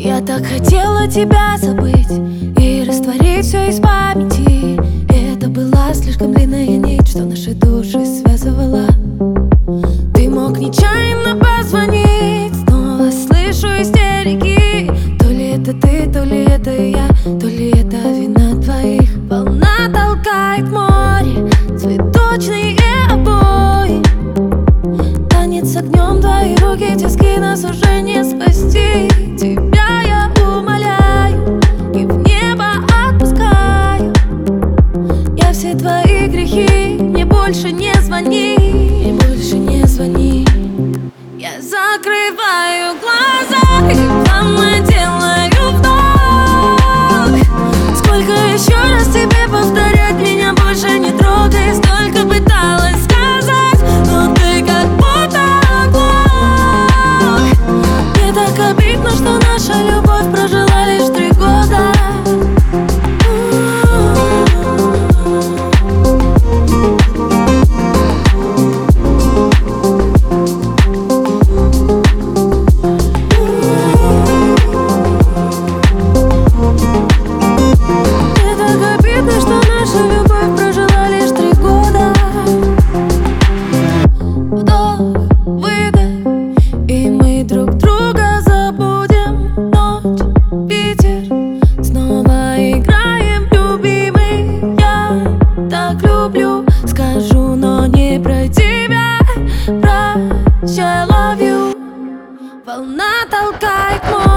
Я так хотела тебя забыть и растворить все из памяти. И это была слишком длинная нить, что наши души связывала. Ты мог нечаянно позвонить, снова слышу истерики. То ли это ты, то ли это я, то ли это вина твоих. Волна толкает море, цветочные обои. Танец с огнем, твои руки, тиски, нас уже не спасти. Тебя я умоляю и в небо отпускаю. Я все твои грехи, мне больше не звони, мне больше не звони. Я закрываю глаза и плавно делаю вдох. Сколько еще раз тебе повторять, меня больше не трогай. Столько пыталась сказать, но ты как будто оглох. Мне так обидно, что наша любовь прожила лишь 3 года. Скажу, но не про тебя. Прощай, love you. Волна толкает мой